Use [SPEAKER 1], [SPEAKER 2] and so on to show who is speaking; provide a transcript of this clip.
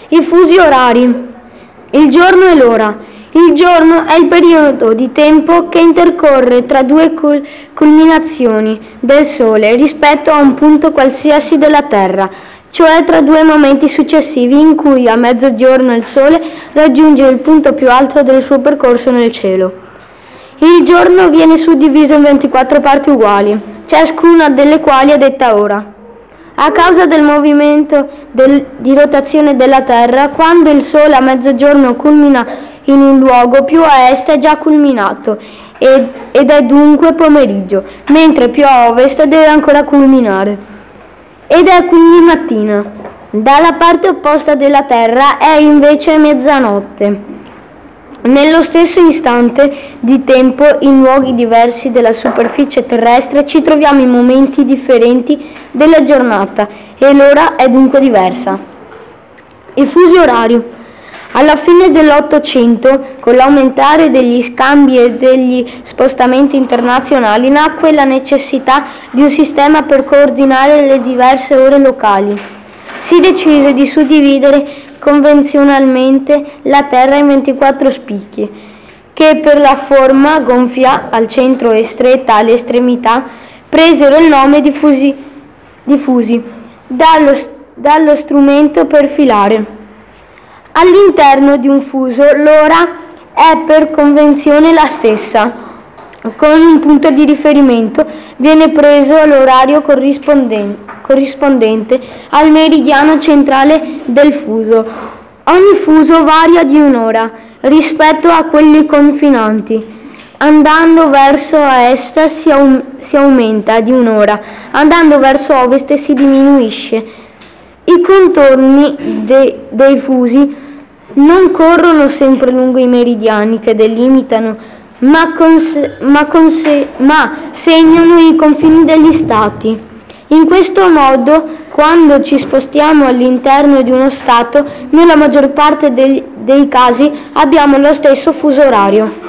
[SPEAKER 1] I fusi orari. Il giorno e l'ora. Il giorno è il periodo di tempo che intercorre tra due culminazioni del Sole rispetto a un punto qualsiasi della Terra, cioè tra due momenti successivi in cui a mezzogiorno il Sole raggiunge il punto più alto del suo percorso nel cielo. Il giorno viene suddiviso in 24 parti uguali, ciascuna delle quali è detta ora. A causa del movimento di rotazione della Terra, quando il Sole a mezzogiorno culmina in un luogo, più a est è già culminato ed è dunque pomeriggio, mentre più a ovest deve ancora culminare. Ed è quindi mattina. Dalla parte opposta della Terra è invece mezzanotte. Nello stesso istante di tempo, in luoghi diversi della superficie terrestre, ci troviamo in momenti differenti della giornata e l'ora è dunque diversa. Il fuso orario. Alla fine dell'Ottocento, con l'aumentare degli scambi e degli spostamenti internazionali, nacque la necessità di un sistema per coordinare le diverse ore locali. Si decise di suddividere convenzionalmente la Terra in 24 spicchi, che per la forma gonfia al centro e stretta alle estremità presero il nome di fusi, dallo strumento per filare. All'interno di un fuso l'ora è per convenzione la stessa. Con un punto di riferimento viene preso l'orario corrispondente al meridiano centrale del fuso. Ogni fuso varia di un'ora rispetto a quelli confinanti. Andando verso est si aumenta di un'ora, andando verso ovest si diminuisce. I contorni dei fusi non corrono sempre lungo i meridiani che delimitano, ma segnano i confini degli stati. In questo modo, quando ci spostiamo all'interno di uno stato, nella maggior parte dei casi abbiamo lo stesso fuso orario.